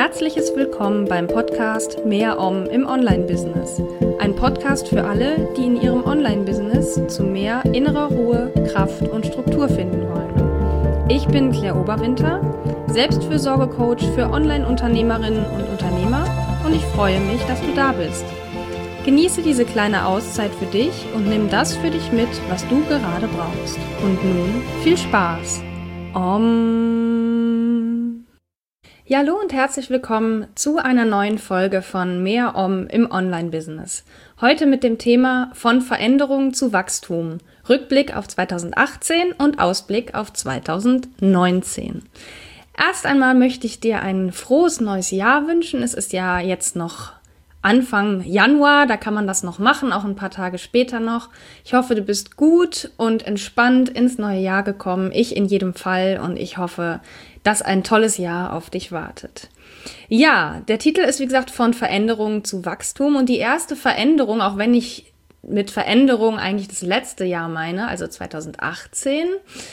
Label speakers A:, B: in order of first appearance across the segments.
A: herzliches Willkommen beim Podcast Mehr Om im Online-Business. Ein Podcast für alle, die in ihrem Online-Business zu mehr innerer Ruhe, Kraft und Struktur finden wollen. Ich bin Claire Oberwinter, Selbstfürsorge-Coach für Online-Unternehmerinnen und Unternehmer und ich freue mich, dass du da bist. Genieße diese kleine Auszeit für dich und nimm das für dich mit, was du gerade brauchst. Und nun viel Spaß! Ja, hallo und herzlich willkommen zu einer neuen Folge von Mehr Om im Online-Business. Heute mit dem Thema von Veränderung zu Wachstum. Rückblick auf 2018 und Ausblick auf 2019. Erst einmal möchte ich dir ein frohes neues Jahr wünschen. Es ist ja jetzt noch Anfang Januar, da kann man das noch machen, auch ein paar Tage später noch. Ich hoffe, du bist gut und entspannt ins neue Jahr gekommen. Ich in jedem Fall und ich hoffe, dass ein tolles Jahr auf dich wartet. Ja, der Titel ist wie gesagt von Veränderung zu Wachstum und die erste Veränderung, auch wenn ich mit Veränderung eigentlich das letzte Jahr meine, also 2018,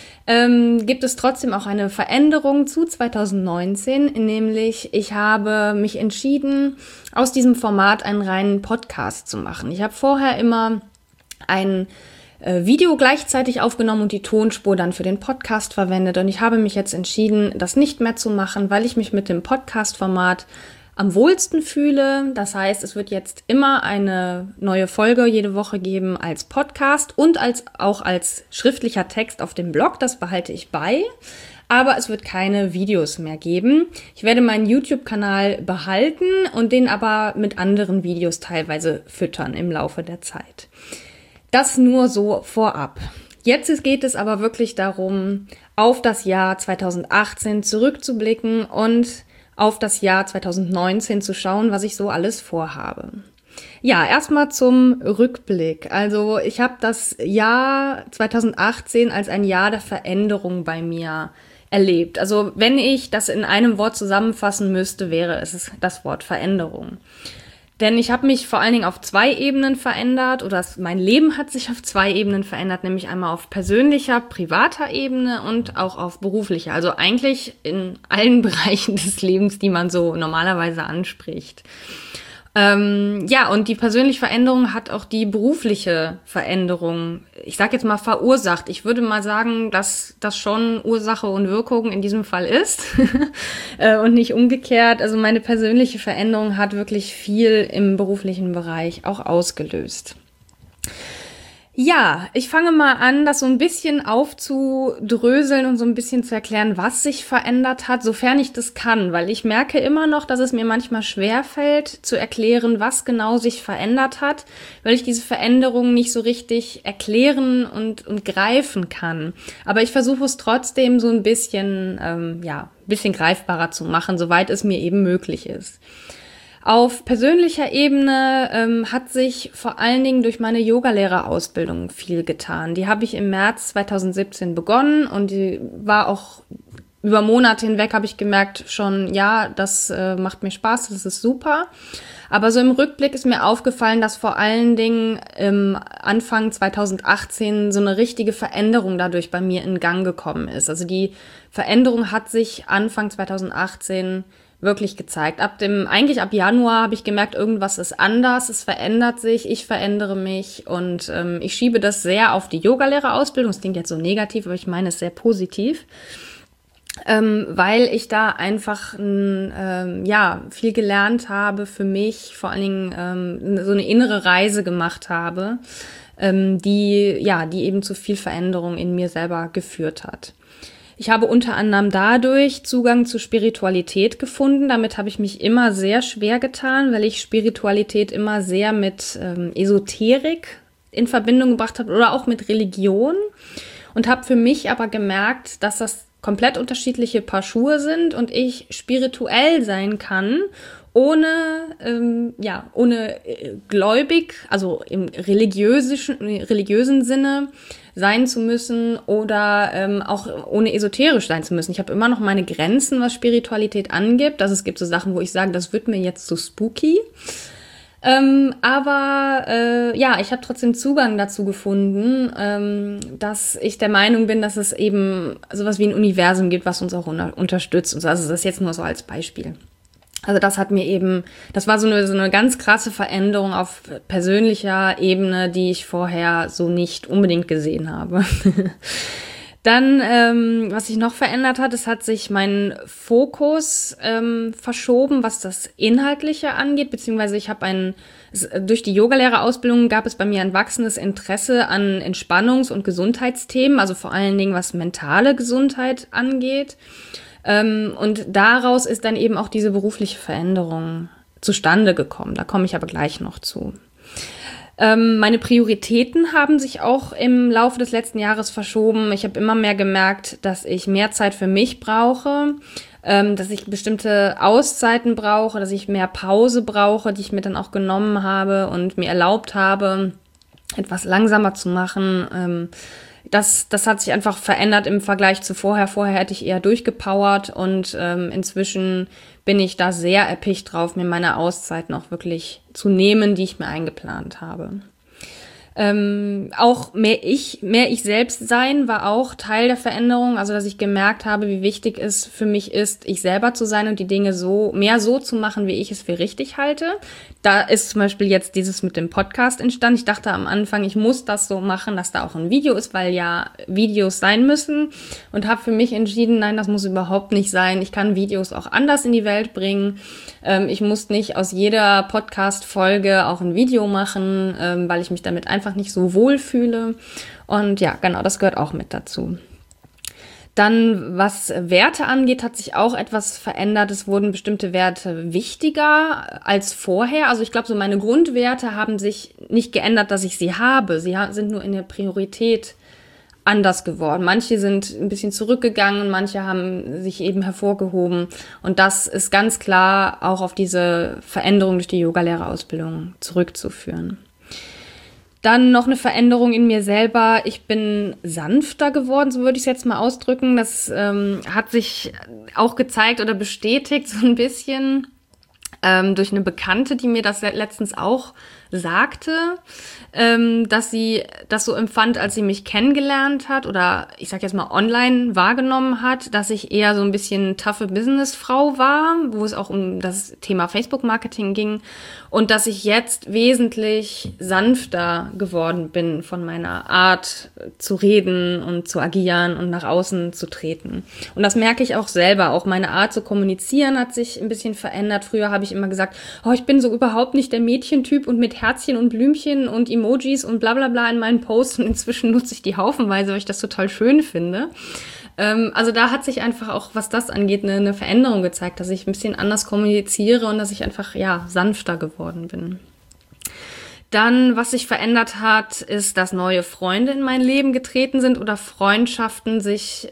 A: gibt es trotzdem auch eine Veränderung zu 2019, nämlich ich habe mich entschieden, aus diesem Format einen reinen Podcast zu machen. Ich habe vorher immer ein Video gleichzeitig aufgenommen und die Tonspur dann für den Podcast verwendet und ich habe mich jetzt entschieden, das nicht mehr zu machen, weil ich mich mit dem Podcast-Format am wohlsten fühle. Das heißt, es wird jetzt immer eine neue Folge jede Woche geben als Podcast und auch als schriftlicher Text auf dem Blog. Das behalte ich bei. Aber es wird keine Videos mehr geben. Ich werde meinen YouTube-Kanal behalten und den aber mit anderen Videos teilweise füttern im Laufe der Zeit. Das nur so vorab. Jetzt geht es aber wirklich darum, auf das Jahr 2018 zurückzublicken und auf das Jahr 2019 zu schauen, was ich so alles vorhabe. Ja, erstmal zum Rückblick. Also ich habe das Jahr 2018 als ein Jahr der Veränderung bei mir erlebt. Also wenn ich das in einem Wort zusammenfassen müsste, wäre es das Wort Veränderung. Denn ich habe mich vor allen Dingen auf 2 Ebenen verändert oder mein Leben hat sich auf 2 Ebenen verändert, nämlich einmal auf persönlicher, privater Ebene und auch auf beruflicher. Also eigentlich in allen Bereichen des Lebens, die man so normalerweise anspricht. Ja, und die persönliche Veränderung hat auch die berufliche Veränderung, ich sage jetzt mal verursacht. Ich würde mal sagen, dass das schon Ursache und Wirkung in diesem Fall ist und nicht umgekehrt. Also meine persönliche Veränderung hat wirklich viel im beruflichen Bereich auch ausgelöst. Ja, ich fange mal an, das so ein bisschen aufzudröseln und so ein bisschen zu erklären, was sich verändert hat, sofern ich das kann, weil ich merke immer noch, dass es mir manchmal schwerfällt, zu erklären, was genau sich verändert hat, weil ich diese Veränderung nicht so richtig erklären und greifen kann. Aber ich versuche es trotzdem so ein bisschen, bisschen greifbarer zu machen, soweit es mir eben möglich ist. Auf persönlicher Ebene hat sich vor allen Dingen durch meine Yogalehrerausbildung viel getan. Die habe ich im März 2017 begonnen und die war auch über Monate hinweg, habe ich gemerkt schon, ja, das macht mir Spaß, das ist super. Aber so im Rückblick ist mir aufgefallen, dass vor allen Dingen Anfang 2018 so eine richtige Veränderung dadurch bei mir in Gang gekommen ist. Also die Veränderung hat sich Anfang 2018 wirklich gezeigt. Eigentlich ab Januar habe ich gemerkt, irgendwas ist anders, es verändert sich, ich verändere mich und ich schiebe das sehr auf die Yogalehrerausbildung. Das klingt jetzt so negativ, aber ich meine es sehr positiv, weil ich da einfach viel gelernt habe für mich, vor allen Dingen so eine innere Reise gemacht habe, die eben zu viel Veränderung in mir selber geführt hat. Ich habe unter anderem dadurch Zugang zu Spiritualität gefunden. Damit habe ich mich immer sehr schwer getan, weil ich Spiritualität immer sehr mit Esoterik in Verbindung gebracht habe oder auch mit Religion und habe für mich aber gemerkt, dass das komplett unterschiedliche Paar Schuhe sind und ich spirituell sein kann, ohne gläubig, also im religiösen Sinne sein zu müssen oder auch ohne esoterisch sein zu müssen. Ich habe immer noch meine Grenzen, was Spiritualität angibt. Also es gibt so Sachen, wo ich sage, das wird mir jetzt zu spooky. Ich habe trotzdem Zugang dazu gefunden, dass ich der Meinung bin, dass es eben sowas wie ein Universum gibt, was uns auch unterstützt. Also das ist jetzt nur so als Beispiel. Also das war so eine ganz krasse Veränderung auf persönlicher Ebene, die ich vorher so nicht unbedingt gesehen habe. Dann, was sich noch verändert hat, es hat sich mein Fokus verschoben, was das Inhaltliche angeht, beziehungsweise durch die Yogalehrerausbildung gab es bei mir ein wachsendes Interesse an Entspannungs- und Gesundheitsthemen, also vor allen Dingen was mentale Gesundheit angeht. Und daraus ist dann eben auch diese berufliche Veränderung zustande gekommen. Da komme ich aber gleich noch zu. Meine Prioritäten haben sich auch im Laufe des letzten Jahres verschoben. Ich habe immer mehr gemerkt, dass ich mehr Zeit für mich brauche, dass ich bestimmte Auszeiten brauche, dass ich mehr Pause brauche, die ich mir dann auch genommen habe und mir erlaubt habe, etwas langsamer zu machen. Das hat sich einfach verändert im Vergleich zu vorher. Vorher hätte ich eher durchgepowert und inzwischen bin ich da sehr erpicht drauf, mir meine Auszeiten auch wirklich zu nehmen, die ich mir eingeplant habe. Auch mehr ich selbst sein war auch Teil der Veränderung, also dass ich gemerkt habe, wie wichtig es für mich ist, ich selber zu sein und die Dinge so zu machen, wie ich es für richtig halte. Da ist zum Beispiel jetzt dieses mit dem Podcast entstanden. Ich dachte am Anfang, ich muss das so machen, dass da auch ein Video ist, weil ja Videos sein müssen, und habe für mich entschieden, nein, das muss überhaupt nicht sein. Ich kann Videos auch anders in die Welt bringen. Ich muss nicht aus jeder Podcast-Folge auch ein Video machen, weil ich mich damit einfach nicht so wohl fühle. Und ja, genau, das gehört auch mit dazu. Dann, was Werte angeht, hat sich auch etwas verändert. Es wurden bestimmte Werte wichtiger als vorher. Also ich glaube, so meine Grundwerte haben sich nicht geändert, dass ich sie habe. Sie sind nur in der Priorität anders geworden. Manche sind ein bisschen zurückgegangen, manche haben sich eben hervorgehoben. Und das ist ganz klar auch auf diese Veränderung durch die Yogalehrerausbildung zurückzuführen. Dann noch eine Veränderung in mir selber. Ich bin sanfter geworden, so würde ich es jetzt mal ausdrücken. Das hat sich auch gezeigt oder bestätigt so ein bisschen durch eine Bekannte, die mir das letztens auch sagte, dass sie das so empfand, als sie mich kennengelernt hat oder ich sag jetzt mal online wahrgenommen hat, dass ich eher so ein bisschen taffe Businessfrau war, wo es auch um das Thema Facebook-Marketing ging, und dass ich jetzt wesentlich sanfter geworden bin von meiner Art zu reden und zu agieren und nach außen zu treten. Und das merke ich auch selber. Auch meine Art zu kommunizieren hat sich ein bisschen verändert. Früher habe ich immer gesagt, oh, ich bin so überhaupt nicht der Mädchentyp und mit Herzchen und Blümchen und Emojis und bla bla bla in meinen Posts, und inzwischen nutze ich die haufenweise, weil ich das total schön finde. Also da hat sich einfach auch, was das angeht, eine Veränderung gezeigt, dass ich ein bisschen anders kommuniziere und dass ich einfach, ja, sanfter geworden bin. Dann, was sich verändert hat, ist, dass neue Freunde in mein Leben getreten sind oder Freundschaften sich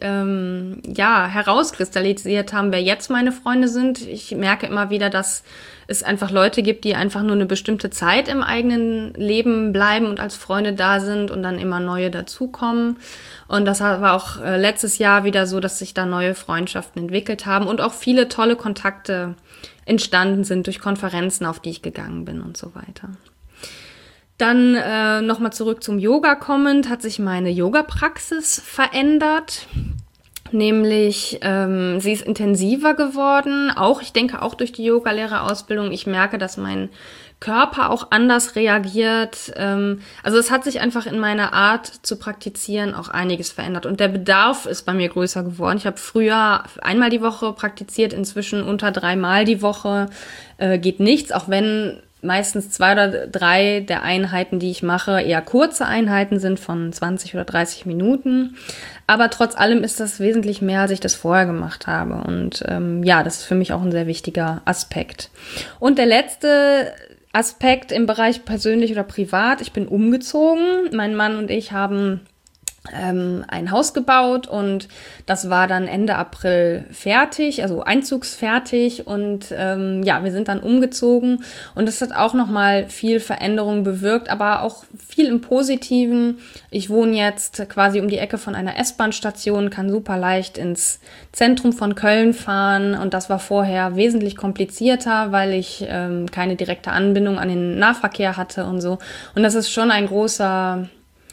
A: herauskristallisiert haben, wer jetzt meine Freunde sind. Ich merke immer wieder, dass es einfach Leute gibt, die einfach nur eine bestimmte Zeit im eigenen Leben bleiben und als Freunde da sind und dann immer neue dazukommen. Und das war auch letztes Jahr wieder so, dass sich da neue Freundschaften entwickelt haben und auch viele tolle Kontakte entstanden sind durch Konferenzen, auf die ich gegangen bin und so weiter. Dann nochmal zurück zum Yoga kommend, hat sich meine Yoga-Praxis verändert. Nämlich, sie ist intensiver geworden, ich denke auch durch die Yogalehrerausbildung. Ich merke, dass mein Körper auch anders reagiert. Also es hat sich einfach in meiner Art zu praktizieren auch einiges verändert. Und der Bedarf ist bei mir größer geworden. Ich habe früher einmal die Woche praktiziert, inzwischen unter 3-mal die Woche geht nichts, auch wenn meistens 2 oder 3 der Einheiten, die ich mache, eher kurze Einheiten sind von 20 oder 30 Minuten. Aber trotz allem ist das wesentlich mehr, als ich das vorher gemacht habe. Und das ist für mich auch ein sehr wichtiger Aspekt. Und der letzte Aspekt im Bereich persönlich oder privat: Ich bin umgezogen. Mein Mann und ich haben ein Haus gebaut und das war dann Ende April fertig, also einzugsfertig, und wir sind dann umgezogen und das hat auch nochmal viel Veränderung bewirkt, aber auch viel im Positiven. Ich wohne jetzt quasi um die Ecke von einer S-Bahn-Station, kann super leicht ins Zentrum von Köln fahren, und das war vorher wesentlich komplizierter, weil ich keine direkte Anbindung an den Nahverkehr hatte und so, und das ist schon ein großer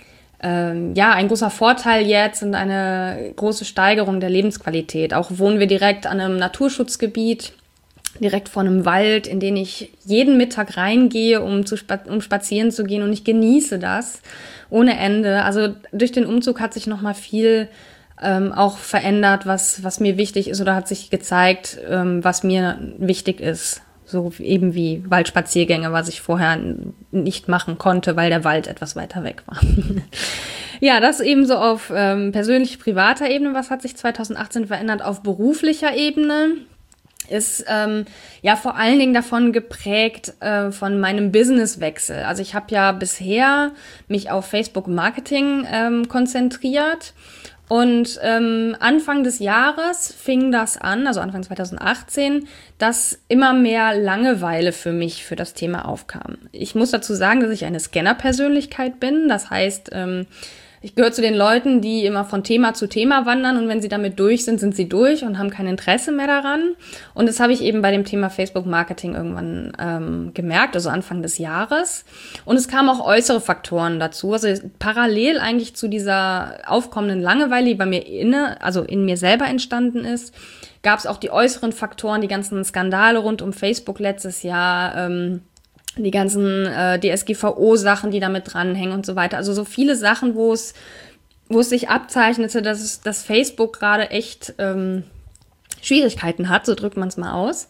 A: Vorteil jetzt und eine große Steigerung der Lebensqualität. Auch wohnen wir direkt an einem Naturschutzgebiet, direkt vor einem Wald, in den ich jeden Mittag reingehe, um spazieren zu gehen, und ich genieße das ohne Ende. Also durch den Umzug hat sich nochmal viel auch verändert, was mir wichtig ist, oder hat sich gezeigt, was mir wichtig ist. So eben wie Waldspaziergänge, was ich vorher nicht machen konnte, weil der Wald etwas weiter weg war. Ja, das eben so auf persönlich-privater Ebene. Was hat sich 2018 verändert auf beruflicher Ebene? Ist vor allen Dingen davon geprägt von meinem Businesswechsel. Also ich habe ja bisher mich auf Facebook-Marketing konzentriert. Und Anfang des Jahres fing das an, also Anfang 2018, dass immer mehr Langeweile für mich für das Thema aufkam. Ich muss dazu sagen, dass ich eine Scanner-Persönlichkeit bin. Das heißt, ich gehöre zu den Leuten, die immer von Thema zu Thema wandern, und wenn sie damit durch sind, sind sie durch und haben kein Interesse mehr daran. Und das habe ich eben bei dem Thema Facebook-Marketing irgendwann gemerkt, also Anfang des Jahres. Und es kamen auch äußere Faktoren dazu, also parallel eigentlich zu dieser aufkommenden Langeweile, die bei mir in mir selber entstanden ist, gab es auch die äußeren Faktoren, die ganzen Skandale rund um Facebook letztes Jahr, die ganzen DSGVO-Sachen, die damit dranhängen und so weiter. Also so viele Sachen, wo es sich abzeichnete, dass Facebook gerade echt Schwierigkeiten hat, so drückt man es mal aus.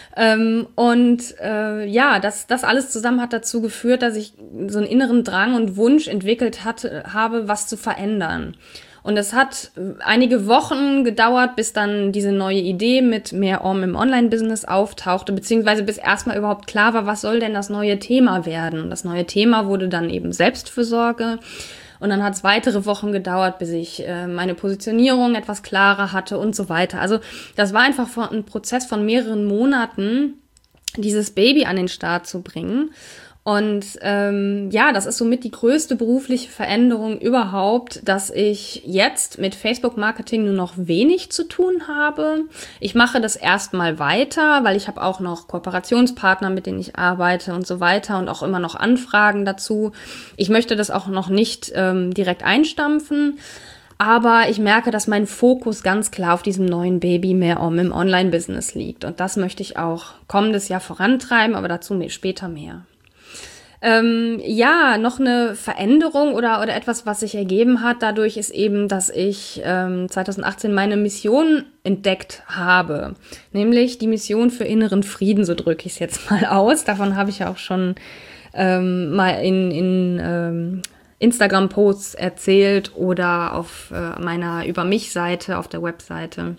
A: Das alles zusammen hat dazu geführt, dass ich so einen inneren Drang und Wunsch entwickelt habe, was zu verändern. Und es hat einige Wochen gedauert, bis dann diese neue Idee mit mehr im Online-Business auftauchte, beziehungsweise bis erstmal überhaupt klar war, was soll denn das neue Thema werden. Und das neue Thema wurde dann eben Selbstfürsorge. Und dann hat es weitere Wochen gedauert, bis ich meine Positionierung etwas klarer hatte und so weiter. Also das war einfach ein Prozess von mehreren Monaten, dieses Baby an den Start zu bringen. Und das ist somit die größte berufliche Veränderung überhaupt, dass ich jetzt mit Facebook-Marketing nur noch wenig zu tun habe. Ich mache das erstmal weiter, weil ich habe auch noch Kooperationspartner, mit denen ich arbeite und so weiter, und auch immer noch Anfragen dazu. Ich möchte das auch noch nicht direkt einstampfen. Aber ich merke, dass mein Fokus ganz klar auf diesem neuen Baby mehr im Online-Business liegt. Und das möchte ich auch kommendes Jahr vorantreiben, aber dazu später mehr. Noch eine Veränderung oder etwas, was sich ergeben hat dadurch, ist eben, dass ich 2018 meine Mission entdeckt habe. Nämlich die Mission für inneren Frieden, so drücke ich es jetzt mal aus. Davon habe ich ja auch schon mal in Instagram-Posts erzählt oder auf meiner Über-mich-Seite auf der Webseite.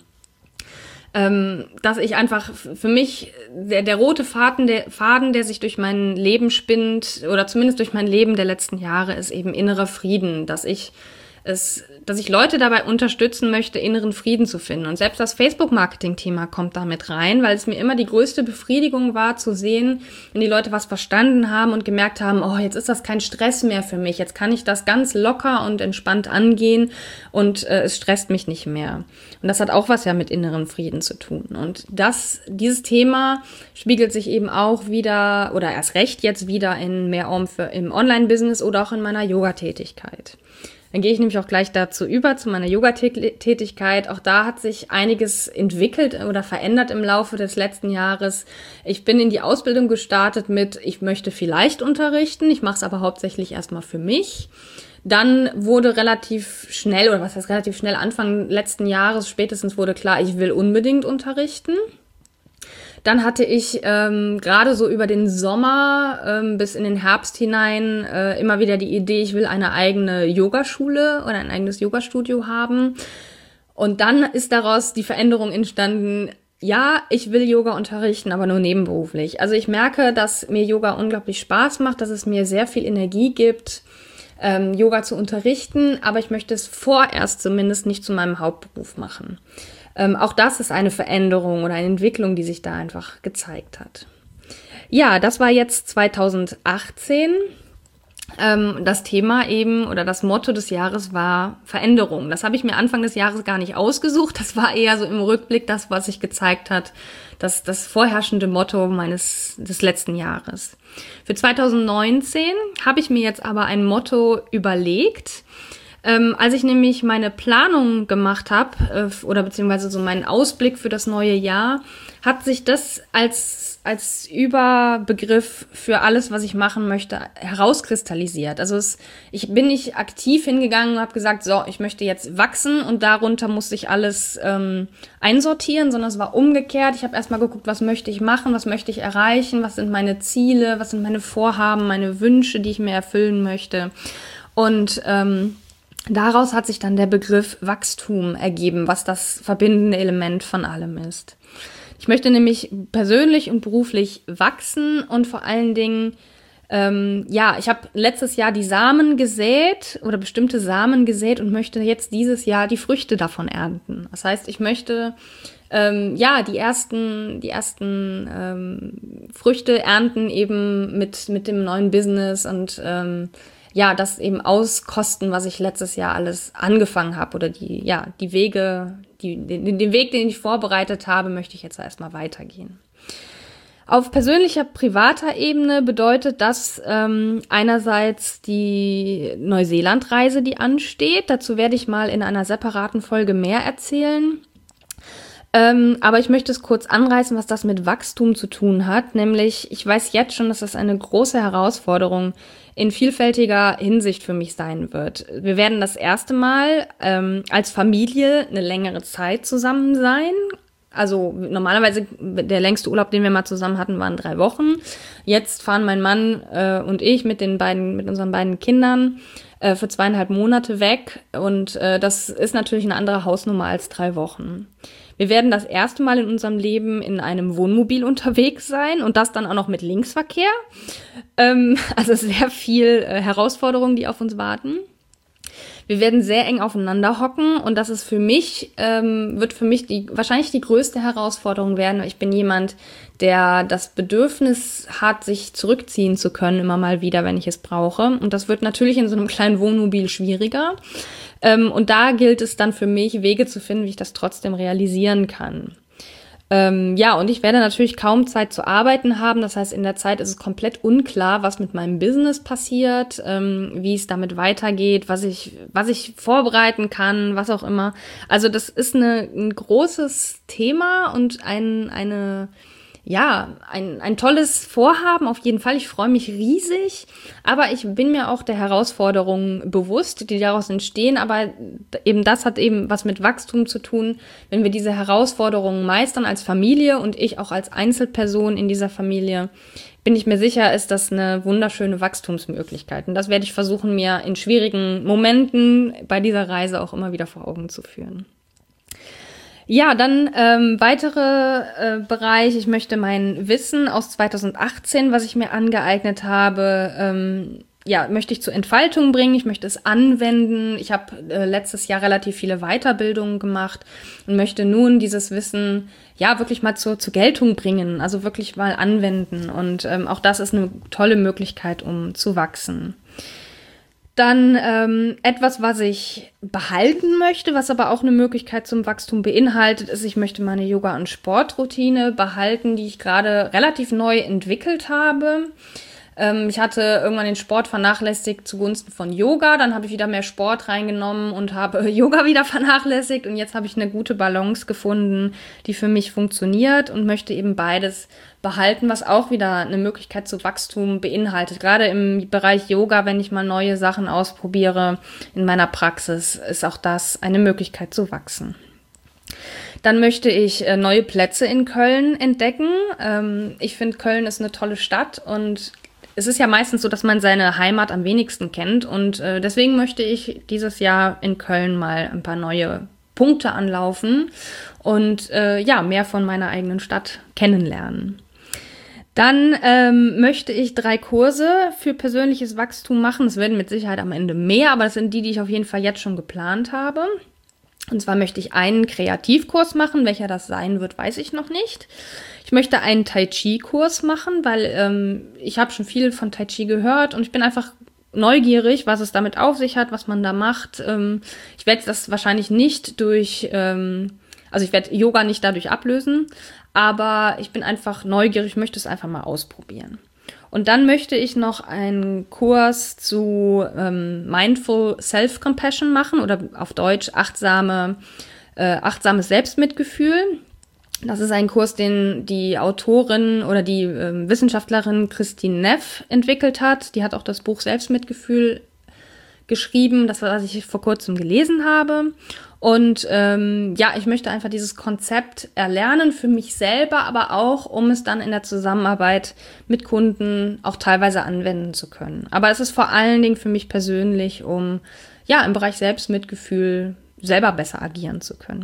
A: Dass ich einfach für mich der rote Faden, der sich durch mein Leben spinnt, oder zumindest durch mein Leben der letzten Jahre, ist eben innerer Frieden, dass ich Leute dabei unterstützen möchte, inneren Frieden zu finden. Und selbst das Facebook-Marketing-Thema kommt damit rein, weil es mir immer die größte Befriedigung war, zu sehen, wenn die Leute was verstanden haben und gemerkt haben, oh, jetzt ist das kein Stress mehr für mich, jetzt kann ich das ganz locker und entspannt angehen und es stresst mich nicht mehr. Und das hat auch was ja mit inneren Frieden zu tun. Und dieses Thema spiegelt sich eben auch wieder, oder erst recht jetzt wieder, in mehr im Online-Business oder auch in meiner Yoga-Tätigkeit. Dann gehe ich nämlich auch gleich dazu über, zu meiner Yoga-Tätigkeit. Auch da hat sich einiges entwickelt oder verändert im Laufe des letzten Jahres. Ich bin in die Ausbildung gestartet ich möchte vielleicht unterrichten. Ich mache es aber hauptsächlich erstmal für mich. Dann wurde relativ schnell, oder was heißt relativ schnell, Anfang letzten Jahres spätestens wurde klar, ich will unbedingt unterrichten. Dann hatte ich gerade so über den Sommer bis in den Herbst hinein immer wieder die Idee, ich will eine eigene Yogaschule oder ein eigenes Yogastudio haben. Und dann ist daraus die Veränderung entstanden, ja, ich will Yoga unterrichten, aber nur nebenberuflich. Also ich merke, dass mir Yoga unglaublich Spaß macht, dass es mir sehr viel Energie gibt, Yoga zu unterrichten, aber ich möchte es vorerst zumindest nicht zu meinem Hauptberuf machen. Auch das ist eine Veränderung oder eine Entwicklung, die sich da einfach gezeigt hat. Ja, das war jetzt 2018. Das Thema eben oder das Motto des Jahres war Veränderung. Das habe ich mir Anfang des Jahres gar nicht ausgesucht. Das war eher so im Rückblick das, was sich gezeigt hat, das vorherrschende Motto des letzten Jahres. Für 2019 habe ich mir jetzt aber ein Motto überlegt, Als ich nämlich meine Planung gemacht habe, oder beziehungsweise so meinen Ausblick für das neue Jahr, hat sich das als Überbegriff für alles, was ich machen möchte, herauskristallisiert. Also ich bin nicht aktiv hingegangen und habe gesagt, so, ich möchte jetzt wachsen und darunter musste ich alles einsortieren, sondern es war umgekehrt. Ich habe erstmal geguckt, was möchte ich machen, was möchte ich erreichen, was sind meine Ziele, was sind meine Vorhaben, meine Wünsche, die ich mir erfüllen möchte. Und daraus hat sich dann der Begriff Wachstum ergeben, was das verbindende Element von allem ist. Ich möchte nämlich persönlich und beruflich wachsen und vor allen Dingen, ich habe letztes Jahr die Samen gesät oder bestimmte Samen gesät und möchte jetzt dieses Jahr die Früchte davon ernten. Das heißt, ich möchte die ersten Früchte ernten eben mit dem neuen Business und das eben auskosten, was ich letztes Jahr alles angefangen habe oder den Weg, den ich vorbereitet habe, möchte ich jetzt erstmal weitergehen. Auf persönlicher, privater Ebene bedeutet das einerseits die Neuseeland-Reise, die ansteht. Dazu werde ich mal in einer separaten Folge mehr erzählen. Aber ich möchte es kurz anreißen, was das mit Wachstum zu tun hat. Nämlich, ich weiß jetzt schon, dass das eine große Herausforderung in vielfältiger Hinsicht für mich sein wird. Wir werden das erste Mal als Familie eine längere Zeit zusammen sein. Also normalerweise der längste Urlaub, den wir mal zusammen hatten, waren 3 Wochen. Jetzt fahren mein Mann und ich mit unseren beiden Kindern für 2,5 Monate weg. Und das ist natürlich eine andere Hausnummer als 3 Wochen. Wir werden das erste Mal in unserem Leben in einem Wohnmobil unterwegs sein und das dann auch noch mit Linksverkehr. Also sehr viel Herausforderungen, die auf uns warten. Wir werden sehr eng aufeinander hocken und das ist wird für mich wahrscheinlich die größte Herausforderung werden, weil ich bin jemand, der das Bedürfnis hat, sich zurückziehen zu können, immer mal wieder, wenn ich es brauche. Und das wird natürlich in so einem kleinen Wohnmobil schwieriger. Und da gilt es dann für mich, Wege zu finden, wie ich das trotzdem realisieren kann. Und ich werde natürlich kaum Zeit zu arbeiten haben. Das heißt, in der Zeit ist es komplett unklar, was mit meinem Business passiert, wie es damit weitergeht, was ich vorbereiten kann, was auch immer. Also das ist ein großes Thema und ein tolles Vorhaben auf jeden Fall. Ich freue mich riesig, aber ich bin mir auch der Herausforderungen bewusst, die daraus entstehen. Aber eben das hat eben was mit Wachstum zu tun. Wenn wir diese Herausforderungen meistern als Familie und ich auch als Einzelperson in dieser Familie, bin ich mir sicher, ist das eine wunderschöne Wachstumsmöglichkeit. Und das werde ich versuchen, mir in schwierigen Momenten bei dieser Reise auch immer wieder vor Augen zu führen. Ja, dann weitere Bereich. Ich möchte mein Wissen aus 2018, was ich mir angeeignet habe, möchte ich zur Entfaltung bringen. Ich möchte es anwenden. Ich habe letztes Jahr relativ viele Weiterbildungen gemacht und möchte nun dieses Wissen wirklich mal zur Geltung bringen, also wirklich mal anwenden. Und auch das ist eine tolle Möglichkeit, um zu wachsen. Dann etwas, was ich behalten möchte, was aber auch eine Möglichkeit zum Wachstum beinhaltet, ist, ich möchte meine Yoga- und Sportroutine behalten, die ich gerade relativ neu entwickelt habe. Ich hatte irgendwann den Sport vernachlässigt zugunsten von Yoga, dann habe ich wieder mehr Sport reingenommen und habe Yoga wieder vernachlässigt und jetzt habe ich eine gute Balance gefunden, die für mich funktioniert und möchte eben beides behalten, was auch wieder eine Möglichkeit zu Wachstum beinhaltet. Gerade im Bereich Yoga, wenn ich mal neue Sachen ausprobiere in meiner Praxis, ist auch das eine Möglichkeit zu wachsen. Dann möchte ich neue Plätze in Köln entdecken. Ich finde, Köln ist eine tolle Stadt und es ist ja meistens so, dass man seine Heimat am wenigsten kennt und deswegen möchte ich dieses Jahr in Köln mal ein paar neue Punkte anlaufen und mehr von meiner eigenen Stadt kennenlernen. Dann möchte ich 3 Kurse für persönliches Wachstum machen. Es werden mit Sicherheit am Ende mehr, aber das sind die ich auf jeden Fall jetzt schon geplant habe. Und zwar möchte ich einen Kreativkurs machen. Welcher das sein wird, weiß ich noch nicht. Ich möchte einen Tai Chi-Kurs machen, weil ich habe schon viel von Tai Chi gehört und ich bin einfach neugierig, was es damit auf sich hat, was man da macht. Ich werde das wahrscheinlich nicht ich werde Yoga nicht dadurch ablösen, aber ich bin einfach neugierig, möchte es einfach mal ausprobieren. Und dann möchte ich noch einen Kurs zu Mindful Self-Compassion machen oder auf Deutsch achtsames Selbstmitgefühl. Das ist ein Kurs, den die Autorin oder die Wissenschaftlerin Christine Neff entwickelt hat. Die hat auch das Buch Selbstmitgefühl geschrieben, das, was ich vor kurzem gelesen habe. Und ich möchte einfach dieses Konzept erlernen für mich selber, aber auch, um es dann in der Zusammenarbeit mit Kunden auch teilweise anwenden zu können. Aber es ist vor allen Dingen für mich persönlich, um im Bereich Selbstmitgefühl selber besser agieren zu können.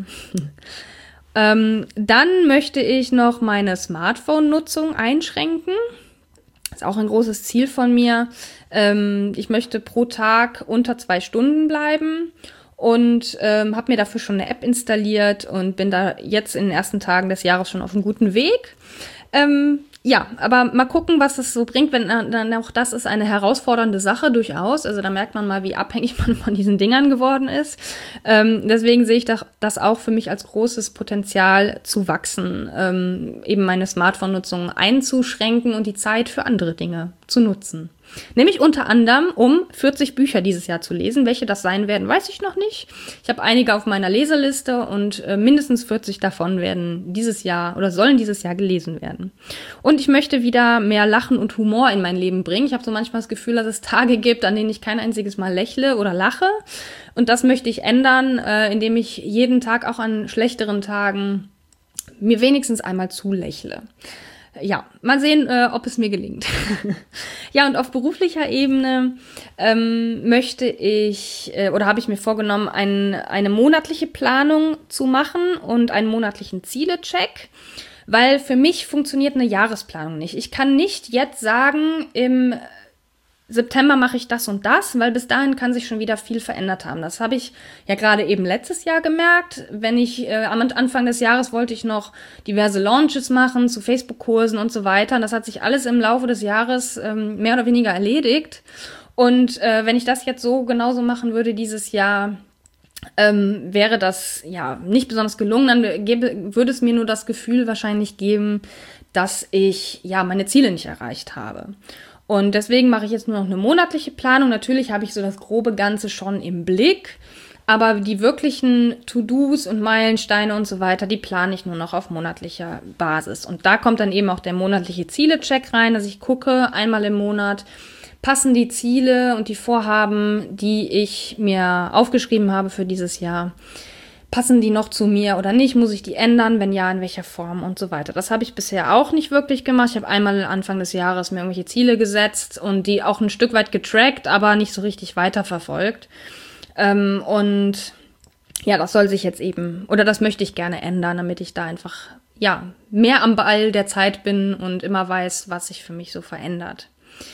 A: Dann möchte ich noch meine Smartphone-Nutzung einschränken. Das ist auch ein großes Ziel von mir. Ich möchte pro Tag unter 2 Stunden bleiben und habe mir dafür schon eine App installiert und bin da jetzt in den ersten Tagen des Jahres schon auf einem guten Weg. Aber mal gucken, was es so bringt, wenn dann auch das ist eine herausfordernde Sache durchaus. Also da merkt man mal, wie abhängig man von diesen Dingern geworden ist. Deswegen sehe ich das auch für mich als großes Potenzial zu wachsen, eben meine Smartphone-Nutzung einzuschränken und die Zeit für andere Dinge zu nutzen. Nämlich unter anderem, um 40 Bücher dieses Jahr zu lesen. Welche das sein werden, weiß ich noch nicht. Ich habe einige auf meiner Leseliste und mindestens 40 davon werden dieses Jahr oder sollen dieses Jahr gelesen werden. Und ich möchte wieder mehr Lachen und Humor in mein Leben bringen. Ich habe so manchmal das Gefühl, dass es Tage gibt, an denen ich kein einziges Mal lächle oder lache. Und das möchte ich ändern, indem ich jeden Tag, auch an schlechteren Tagen, mir wenigstens einmal zulächle. Ja, mal sehen, ob es mir gelingt. Ja, und auf beruflicher Ebene möchte ich oder habe ich mir vorgenommen, eine monatliche Planung zu machen und einen monatlichen Zielecheck, weil für mich funktioniert eine Jahresplanung nicht. Ich kann nicht jetzt sagen, im September mache ich das und das, weil bis dahin kann sich schon wieder viel verändert haben. Das habe ich ja gerade eben letztes Jahr gemerkt. Wenn ich am Anfang des Jahres wollte ich noch diverse Launches machen zu Facebook-Kursen und so weiter. Und das hat sich alles im Laufe des Jahres mehr oder weniger erledigt. Und wenn ich das jetzt so genauso machen würde dieses Jahr, wäre das nicht besonders gelungen. Dann würde es mir nur das Gefühl wahrscheinlich geben, dass ich meine Ziele nicht erreicht habe. Und deswegen mache ich jetzt nur noch eine monatliche Planung. Natürlich habe ich so das grobe Ganze schon im Blick, aber die wirklichen To-Dos und Meilensteine und so weiter, die plane ich nur noch auf monatlicher Basis. Und da kommt dann eben auch der monatliche Ziele-Check rein, dass ich gucke, einmal im Monat, passen die Ziele und die Vorhaben, die ich mir aufgeschrieben habe für dieses Jahr, passen die noch zu mir oder nicht? Muss ich die ändern? Wenn ja, in welcher Form und so weiter. Das habe ich bisher auch nicht wirklich gemacht. Ich habe einmal Anfang des Jahres mir irgendwelche Ziele gesetzt und die auch ein Stück weit getrackt, aber nicht so richtig weiterverfolgt. Das soll sich jetzt eben, oder das möchte ich gerne ändern, damit ich da einfach mehr am Ball der Zeit bin und immer weiß, was sich für mich so verändert.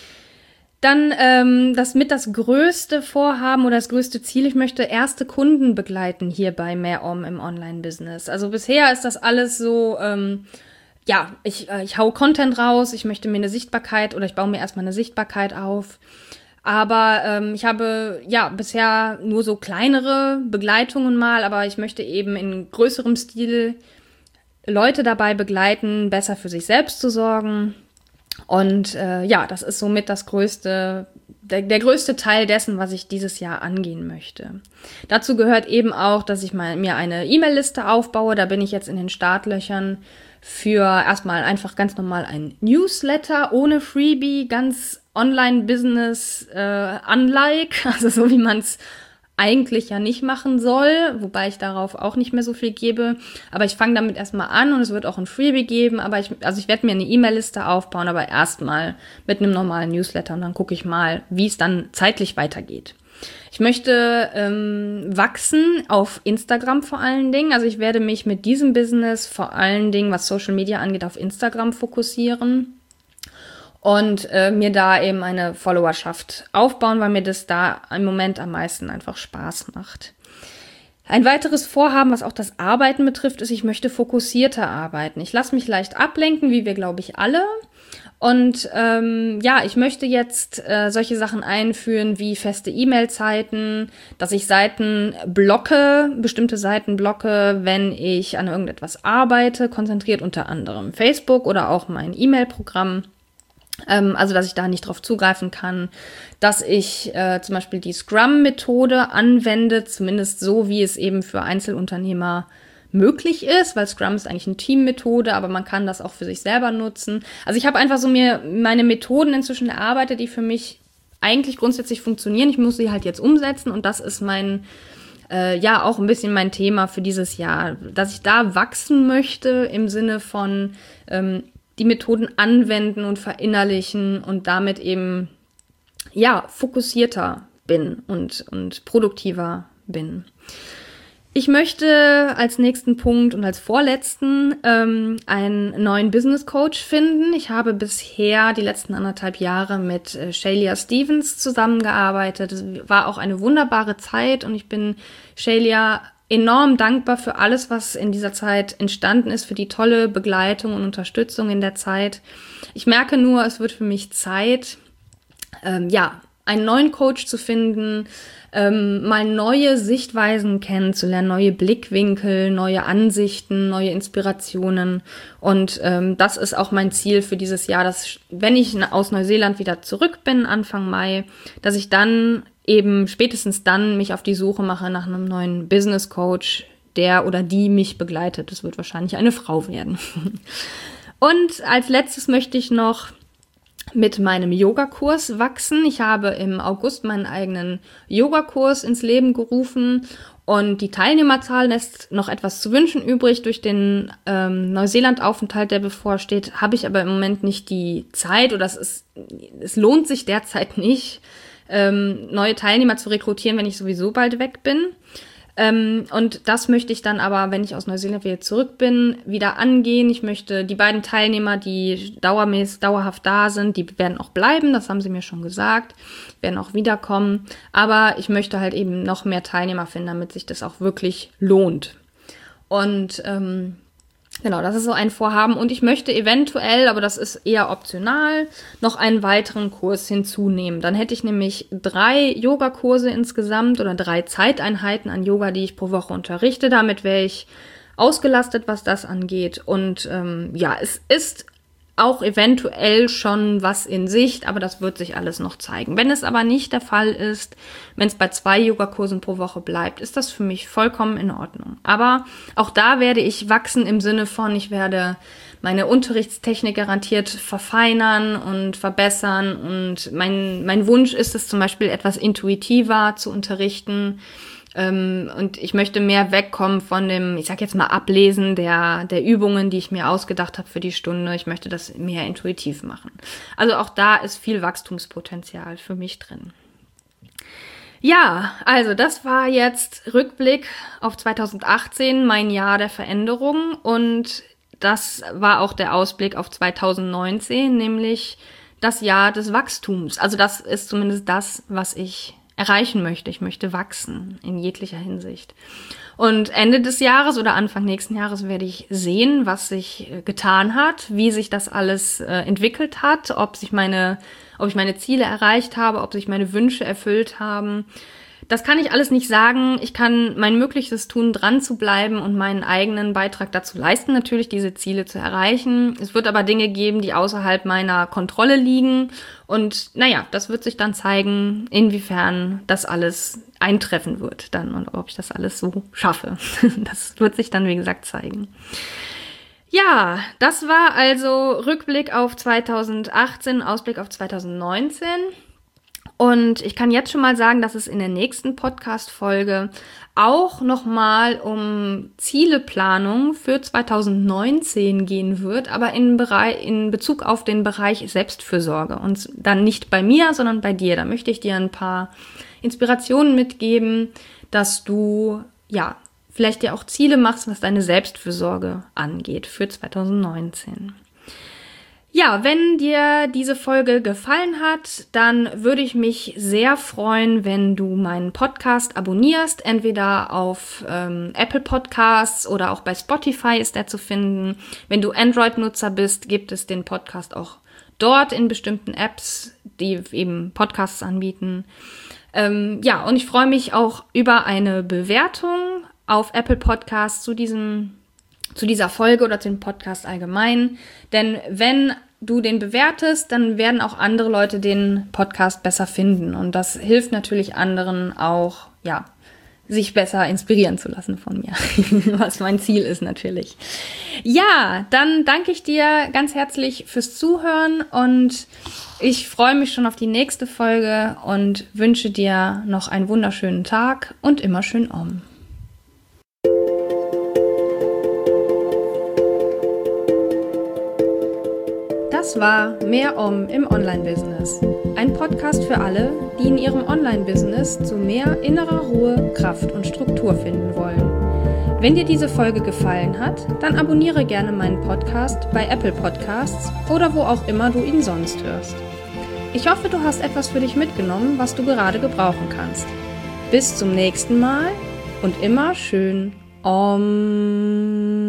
A: Dann das größte Vorhaben oder das größte Ziel, ich möchte erste Kunden begleiten hier bei Mehr im Online-Business. Also bisher ist das alles so, ich hau Content raus, ich möchte mir eine Sichtbarkeit oder ich baue mir erstmal eine Sichtbarkeit auf. Aber ich habe bisher nur so kleinere Begleitungen mal, aber ich möchte eben in größerem Stil Leute dabei begleiten, besser für sich selbst zu sorgen. Und das ist somit der größte Teil dessen, was ich dieses Jahr angehen möchte. Dazu gehört eben auch, dass ich mir eine E-Mail-Liste aufbaue. Da bin ich jetzt in den Startlöchern für erstmal einfach ganz normal ein Newsletter ohne Freebie, ganz Online-Business-unlike, also so wie man es eigentlich ja nicht machen soll, wobei ich darauf auch nicht mehr so viel gebe. Aber ich fange damit erstmal an und es wird auch ein Freebie geben. Aber ich werde mir eine E-Mail-Liste aufbauen, aber erstmal mit einem normalen Newsletter und dann gucke ich mal, wie es dann zeitlich weitergeht. Ich möchte wachsen auf Instagram vor allen Dingen. Also ich werde mich mit diesem Business vor allen Dingen, was Social Media angeht, auf Instagram fokussieren. Und mir da eben eine Followerschaft aufbauen, weil mir das da im Moment am meisten einfach Spaß macht. Ein weiteres Vorhaben, was auch das Arbeiten betrifft, ist, ich möchte fokussierter arbeiten. Ich lasse mich leicht ablenken, wie wir, glaube ich, alle. Und ich möchte jetzt solche Sachen einführen wie feste E-Mail-Zeiten, dass ich bestimmte Seiten blocke, wenn ich an irgendetwas arbeite, konzentriert unter anderem Facebook oder auch mein E-Mail-Programm. Also, dass ich da nicht drauf zugreifen kann, dass ich zum Beispiel die Scrum-Methode anwende, zumindest so, wie es eben für Einzelunternehmer möglich ist, weil Scrum ist eigentlich eine Teammethode, aber man kann das auch für sich selber nutzen. Also ich habe einfach so mir meine Methoden inzwischen erarbeitet, die für mich eigentlich grundsätzlich funktionieren. Ich muss sie halt jetzt umsetzen und das ist auch ein bisschen mein Thema für dieses Jahr, dass ich da wachsen möchte im Sinne von die Methoden anwenden und verinnerlichen und damit eben, fokussierter bin und produktiver bin. Ich möchte als nächsten Punkt und als vorletzten einen neuen Business Coach finden. Ich habe bisher die letzten 1,5 Jahre mit Shelia Stevens zusammengearbeitet. Es war auch eine wunderbare Zeit und ich bin Shelia enorm dankbar für alles, was in dieser Zeit entstanden ist, für die tolle Begleitung und Unterstützung in der Zeit. Ich merke nur, es wird für mich Zeit, einen neuen Coach zu finden, mal neue Sichtweisen kennenzulernen, neue Blickwinkel, neue Ansichten, neue Inspirationen. Und das ist auch mein Ziel für dieses Jahr, dass, wenn ich aus Neuseeland wieder zurück bin, Anfang Mai, dass ich dann eben spätestens dann mich auf die Suche mache nach einem neuen Business Coach, der oder die mich begleitet. Das wird wahrscheinlich eine Frau werden. Und als letztes möchte ich noch mit meinem Yogakurs wachsen. Ich habe im August meinen eigenen Yogakurs ins Leben gerufen und die Teilnehmerzahl lässt noch etwas zu wünschen übrig. Durch den Neuseeland-Aufenthalt, der bevorsteht, habe ich aber im Moment nicht die Zeit oder es lohnt sich derzeit nicht, neue Teilnehmer zu rekrutieren, wenn ich sowieso bald weg bin. Und das möchte ich dann aber, wenn ich aus Neuseeland wieder zurück bin, wieder angehen. Ich möchte die beiden Teilnehmer, die dauerhaft da sind, die werden auch bleiben, das haben sie mir schon gesagt, werden auch wiederkommen. Aber ich möchte halt eben noch mehr Teilnehmer finden, damit sich das auch wirklich lohnt. Und genau, das ist so ein Vorhaben. Und ich möchte eventuell, aber das ist eher optional, noch einen weiteren Kurs hinzunehmen. Dann hätte ich nämlich 3 Yogakurse insgesamt oder 3 Zeiteinheiten an Yoga, die ich pro Woche unterrichte. Damit wäre ich ausgelastet, was das angeht. Und es ist auch eventuell schon was in Sicht, aber das wird sich alles noch zeigen. Wenn es aber nicht der Fall ist, wenn es bei 2 Yogakursen pro Woche bleibt, ist das für mich vollkommen in Ordnung. Aber auch da werde ich wachsen im Sinne von, ich werde meine Unterrichtstechnik garantiert verfeinern und verbessern und mein Wunsch ist es zum Beispiel etwas intuitiver zu unterrichten. Und ich möchte mehr wegkommen von dem, ich sag jetzt mal, Ablesen der Übungen, die ich mir ausgedacht habe für die Stunde. Ich möchte das mehr intuitiv machen. Also auch da ist viel Wachstumspotenzial für mich drin. Ja, also das war jetzt Rückblick auf 2018, mein Jahr der Veränderung. Und das war auch der Ausblick auf 2019, nämlich das Jahr des Wachstums. Also das ist zumindest das, was ich erreichen möchte. Ich möchte wachsen in jeglicher Hinsicht. Und Ende des Jahres oder Anfang nächsten Jahres werde ich sehen, was sich getan hat, wie sich das alles entwickelt hat, ob ich meine Ziele erreicht habe, ob sich meine Wünsche erfüllt haben. Das kann ich alles nicht sagen. Ich kann mein Möglichstes tun, dran zu bleiben und meinen eigenen Beitrag dazu leisten, natürlich diese Ziele zu erreichen. Es wird aber Dinge geben, die außerhalb meiner Kontrolle liegen. Und das wird sich dann zeigen, inwiefern das alles eintreffen wird dann und ob ich das alles so schaffe. Das wird sich dann, wie gesagt, zeigen. Ja, das war also Rückblick auf 2018, Ausblick auf 2019. Und ich kann jetzt schon mal sagen, dass es in der nächsten Podcast-Folge auch nochmal um Zieleplanung für 2019 gehen wird, aber in Bezug auf den Bereich Selbstfürsorge. Und dann nicht bei mir, sondern bei dir. Da möchte ich dir ein paar Inspirationen mitgeben, dass du vielleicht dir auch Ziele machst, was deine Selbstfürsorge angeht für 2019. Ja, wenn dir diese Folge gefallen hat, dann würde ich mich sehr freuen, wenn du meinen Podcast abonnierst, entweder auf Apple Podcasts oder auch bei Spotify ist er zu finden. Wenn du Android-Nutzer bist, gibt es den Podcast auch dort in bestimmten Apps, die eben Podcasts anbieten. Und ich freue mich auch über eine Bewertung auf Apple Podcasts zu dieser Folge oder zu dem Podcast allgemein. Denn wenn du den bewertest, dann werden auch andere Leute den Podcast besser finden. Und das hilft natürlich anderen auch, ja, sich besser inspirieren zu lassen von mir, was mein Ziel ist natürlich. Ja, dann danke ich dir ganz herzlich fürs Zuhören und ich freue mich schon auf die nächste Folge und wünsche dir noch einen wunderschönen Tag und immer schön Om. Das war Mehr Om im Online-Business. Ein Podcast für alle, die in ihrem Online-Business zu mehr innerer Ruhe, Kraft und Struktur finden wollen. Wenn dir diese Folge gefallen hat, dann abonniere gerne meinen Podcast bei Apple Podcasts oder wo auch immer du ihn sonst hörst. Ich hoffe, du hast etwas für dich mitgenommen, was du gerade gebrauchen kannst. Bis zum nächsten Mal und immer schön Om.